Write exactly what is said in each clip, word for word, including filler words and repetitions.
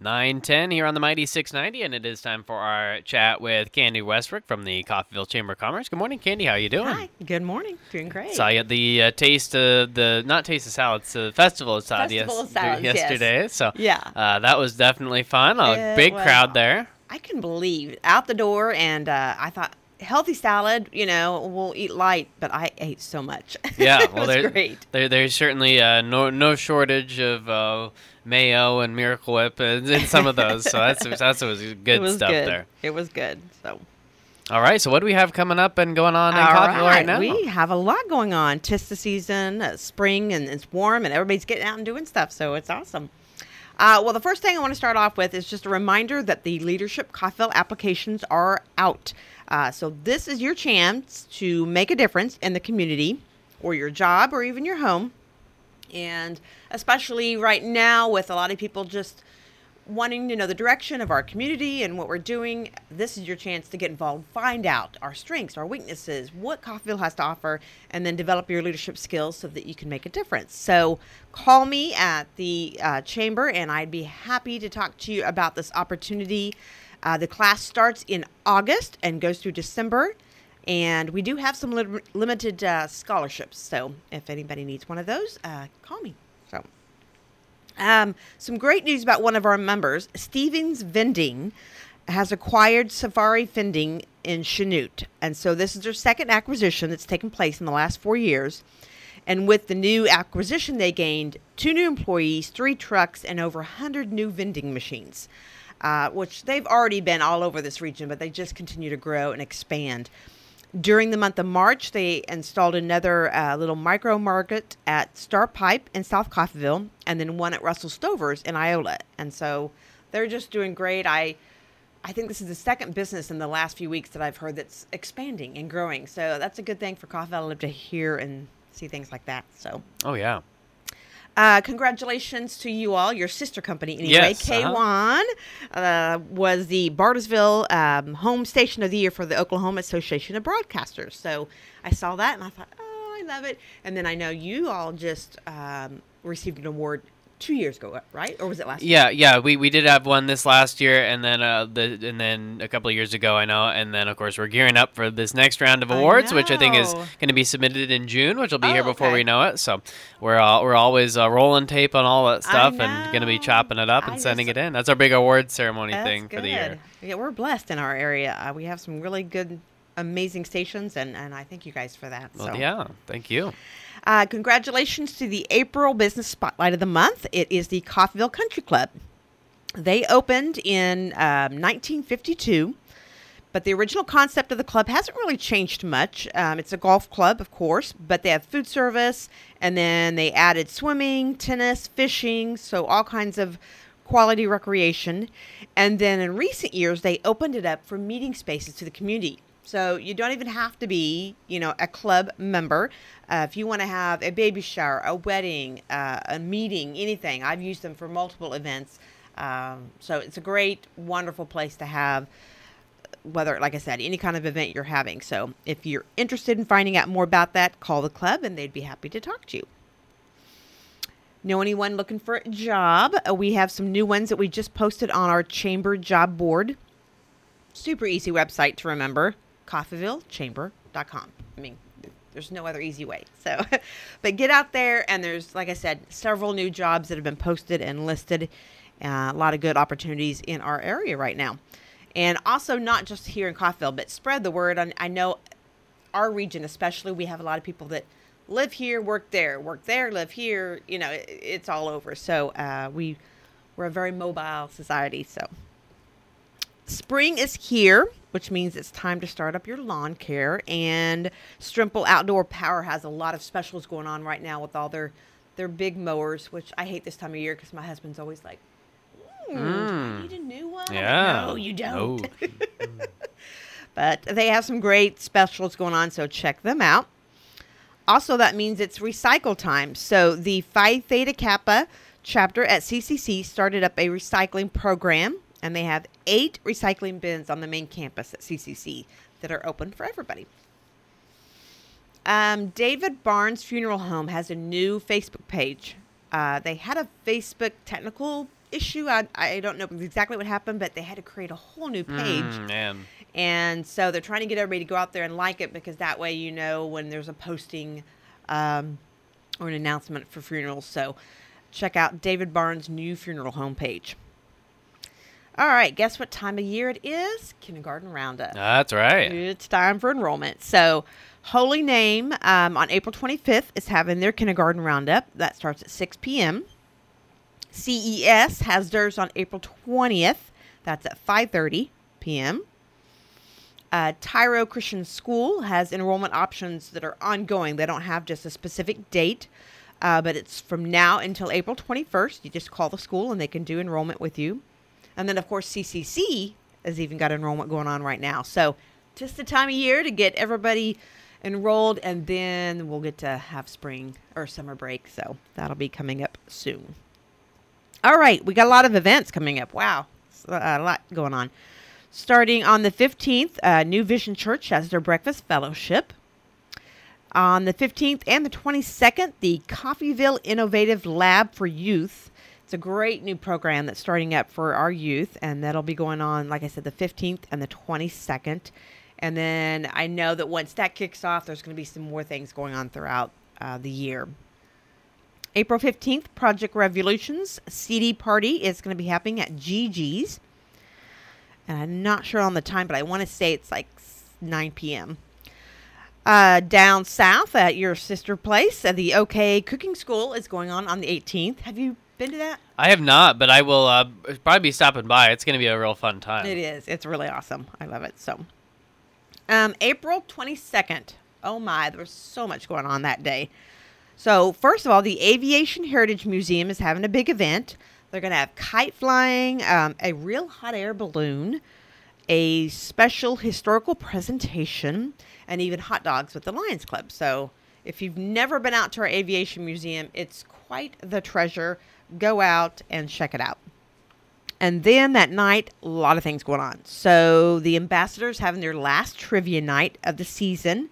nine ten here on the Mighty six ninety, and it is time for our chat with Candy Westbrook from the Coffeyville Chamber of Commerce. Good morning, Candy. How you doing? Hi. Good morning. Doing great. Saw you at the uh, taste of the, not taste of salads, the Festival of Salads Festival yes, of Salads, yesterday. yes. So Yeah. uh, that was definitely fun. A It big was- crowd there. I couldn't believe out the door, and uh, I thought healthy salad. You know, we'll eat light, but I ate so much. Yeah, it well, was there, great. There, there's certainly uh, no no shortage of uh, mayo and Miracle Whip in, in some of those. So that's that's was good it was stuff good. there. It was good. So. All right, so what do we have coming up and going on in All Coffeyville right, right, now? we have a lot going on. 'Tis the season, uh, spring, and it's warm, and everybody's getting out and doing stuff, so it's awesome. Uh, well, the first thing I want to start off with is just a reminder that the Leadership Coffeyville applications are out. Uh, so this is your chance to make a difference in the community or your job or even your home. And especially right now with a lot of people just wanting to know the direction of our community and what we're doing, this is your chance to get involved, find out our strengths, our weaknesses, what Coffeyville has to offer, and then develop your leadership skills so that you can make a difference. So call me at the uh, chamber, and I'd be happy to talk to you about this opportunity. Uh, the class starts in August and goes through December, and we do have some li- limited uh, scholarships. So if anybody needs one of those, uh, call me. So. Um, some great news about one of our members, Stevens Vending, has acquired Safari Vending in Chanute. And so this is their second acquisition that's taken place in the last four years. And with the new acquisition, they gained two new employees, three trucks, and over one hundred new vending machines, uh, which they've already been all over this region, but they just continue to grow and expand. During the month of March, they installed another uh, little micro market at Star Pipe in South Coffeyville, and then one at Russell Stover's in Iola. And so they're just doing great. I I think this is the second business in the last few weeks that I've heard that's expanding and growing. So that's a good thing for Coffeyville. I love to hear and see things like that. So. Oh, yeah. Uh, congratulations to you all, your sister company anyway. Yes, K one uh-huh. uh, was the Bartlesville um, home station of the year for the Oklahoma Association of Broadcasters. So I saw that and I thought, oh, I love it. And then I know you all just um, received an award two years ago, right? Or was it last Yeah, year? yeah, we, we did have one this last year, and then uh, the and then a couple of years ago, I know, and then of course we're gearing up for this next round of I awards, which I think is know. going to be submitted in June, which will be Oh, here before okay. we know it. So we're all, we're always uh, rolling tape on all that I stuff and going to be know. chopping it up and I sending just- it in. That's our big award ceremony That's thing good. for the year. Yeah, we're blessed in our area. Uh, we have some really good, amazing stations, and, and I thank you guys for that. Well, so. yeah, thank you. Uh, congratulations to the April Business Spotlight of the Month. It is the Coffeyville Country Club. They opened in um, nineteen fifty-two, but the original concept of the club hasn't really changed much. Um, it's a golf club, of course, but they have food service, and then they added swimming, tennis, fishing, so all kinds of quality recreation. And then in recent years, they opened it up for meeting spaces to the community. So you don't even have to be, you know, a club member. Uh, if you want to have a baby shower, a wedding, uh, a meeting, anything, I've used them for multiple events. Um, so it's a great, wonderful place to have, whether, like I said, any kind of event you're having. So if you're interested in finding out more about that, call the club and they'd be happy to talk to you. Know anyone looking for a job? Uh, we have some new ones that we just posted on our chamber job board. Super easy website to remember. Coffeyville Chamber dot com. I mean, there's no other easy way. So, but get out there, and there's, like I said, several new jobs that have been posted and listed. Uh, a lot of good opportunities in our area right now. And also not just here in Coffeyville, but spread the word. I, I know our region especially, we have a lot of people that live here, work there, work there, live here. You know, it, it's all over. So uh, we, we're a very mobile society, so. Spring is here, which means it's time to start up your lawn care. And Strimple Outdoor Power has a lot of specials going on right now with all their, their big mowers, which I hate this time of year because my husband's always like, mm, do I need a new one? I'm like, Yeah. no, you don't. No. But they have some great specials going on, so check them out. Also, that means it's recycle time. So the Phi Theta Kappa chapter at C C C started up a recycling program. And they have eight recycling bins on the main campus at C C C that are open for everybody. Um, David Barnes Funeral Home has a new Facebook page. Uh, they had a Facebook technical issue. I, I don't know exactly what happened, but they had to create a whole new page. Mm, man. And so they're trying to get everybody to go out there and like it, because that way you know when there's a posting um, or an announcement for funerals. So check out David Barnes' new funeral homepage. All right, guess what time of year it is? Kindergarten Roundup. That's right. It's time for enrollment. So Holy Name um, on April twenty-fifth is having their Kindergarten Roundup. That starts at six p.m. C E S has theirs on April twentieth. That's at five thirty p.m. Uh, Tyro Christian School has enrollment options that are ongoing. They don't have just a specific date, uh, but it's from now until April twenty-first. You just call the school and they can do enrollment with you. And then, of course, C C C has even got enrollment going on right now. So just the time of year to get everybody enrolled, and then we'll get to have spring or summer break. So that'll be coming up soon. All right, we got a lot of events coming up. Wow, a lot going on. Starting on the fifteenth, uh, New Vision Church has their breakfast fellowship. On the fifteenth and the twenty-second, the Coffeyville Innovative Lab for Youth. It's a great new program that's starting up for our youth, and that'll be going on, like I said, the fifteenth and the twenty-second. And then I know that once that kicks off, there's going to be some more things going on throughout uh, the year. April fifteenth, Project Revolution's C D party is going to be happening at Gigi's. And I'm not sure on the time, but I want to say it's like nine p.m. Uh, down south at your sister place, uh, the OK Cooking School is going on on the eighteenth. Have you been to that? I have not, but I will uh, probably be stopping by. It's going to be a real fun time. It is. It's really awesome. I love it. So, um, April twenty-second. Oh my, there was so much going on that day. So, first of all, the Aviation Heritage Museum is having a big event. They're going to have kite flying, um, a real hot air balloon, a special historical presentation, and even hot dogs with the Lions Club. So, if you've never been out to our Aviation Museum, it's quite the treasure. Go out and check it out. And then that night, a lot of things going on. So the Ambassadors having their last trivia night of the season.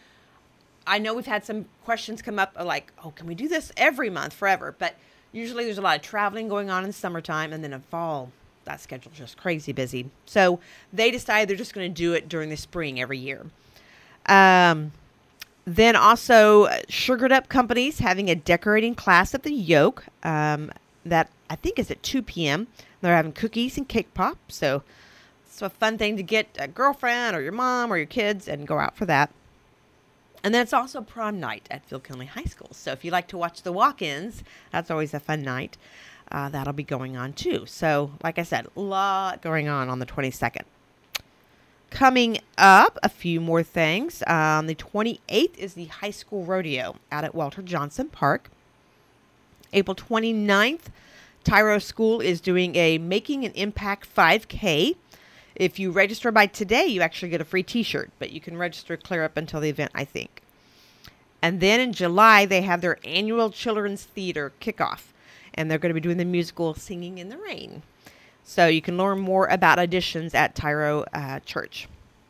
I know we've had some questions come up like, oh, can we do this every month forever? But usually there's a lot of traveling going on in the summertime, and then in fall, that schedule's just crazy busy. So they decided they're just going to do it during the spring every year. Um... Then also, Sugared Up Company's having a decorating class at the Yoke. Um, that I think is at two p.m. They're having cookies and cake pop. So it's a fun thing to get a girlfriend or your mom or your kids and go out for that. And then it's also prom night at Phil Kinley High School. So if you like to watch the walk-ins, that's always a fun night. Uh, that'll be going on too. So like I said, a lot going on on the twenty-second. Coming up, a few more things. On the twenty-eighth is the high school rodeo out at Walter Johnson Park. April twenty-ninth, Tyro School is doing a Making an Impact five K. If you register by today, you actually get a free t-shirt, but you can register clear up until the event, I think. And then in July, they have their annual Children's Theater kickoff, and they're going to be doing the musical Singing in the Rain. So you can learn more about auditions at Tyro uh, Church.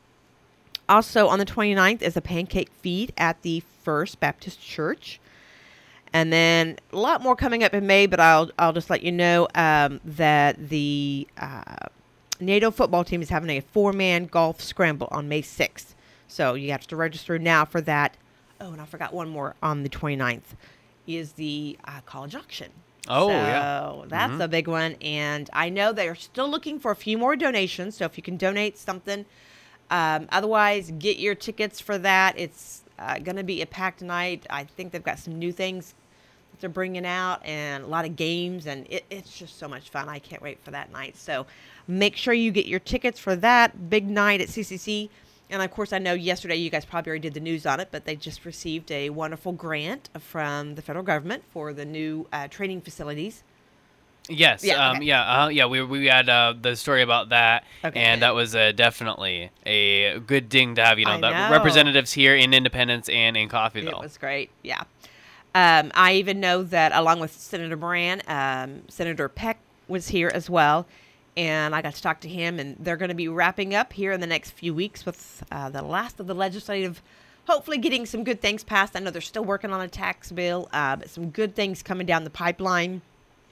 Also on the twenty-ninth is a pancake feed at the First Baptist Church. And then a lot more coming up in May, but I'll I'll just let you know um, that the uh, NATO football team is having a four-man golf scramble on May sixth. So you have to register now for that. Oh, and I forgot one more on the twenty-ninth is the uh, college auction. Oh, so yeah. that's Mm-hmm. a big one. And I know they're still looking for a few more donations. So if you can donate something, um, otherwise get your tickets for that. It's uh, going to be a packed night. I think they've got some new things that they're bringing out and a lot of games. And it, it's just so much fun. I can't wait for that night. So make sure you get your tickets for that big night at C C C. And, of course, I know yesterday you guys probably already did the news on it, but they just received a wonderful grant from the federal government for the new uh, training facilities. Yes, Yeah, um, okay. yeah, uh, yeah. We we had uh, the story about that, Okay. and that was uh, definitely a good thing to have. You know, I the know. representatives here in Independence and in It Coffeyville. was great, yeah. Um, I even know that along with Senator Moran, um, Senator Peck was here as well. And I got to talk to him, and they're going to be wrapping up here in the next few weeks with uh, the last of the legislative, hopefully getting some good things passed. I know they're still working on a tax bill, uh, but some good things coming down the pipeline.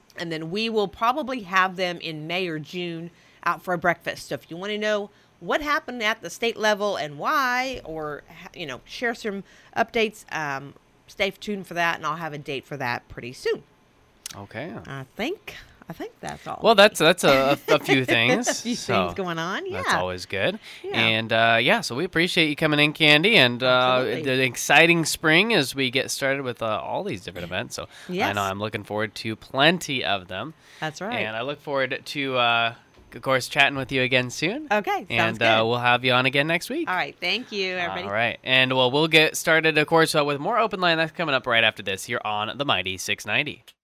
And then we will probably have them in May or June out for a breakfast. So if you want to know what happened at the state level and why, or, you know, share some updates, um, stay tuned for that, and I'll have a date for that pretty soon. Okay. I think I think that's all. Well, that's that's a, a few things. a few so things going on. Yeah, that's always good. Yeah. And uh, yeah, so we appreciate you coming in, Candy, and uh, Absolutely. the exciting spring as we get started with uh, all these different events. So I Yes. know I'm looking forward to plenty of them. That's right. And I look forward to, uh, of course, chatting with you again soon. Okay, sounds And good. uh, we'll have you on again next week. All right, thank you, everybody. All right. And well, we'll get started, of course, uh, with more Open Line. That's coming up right after this here on the Mighty six ninety.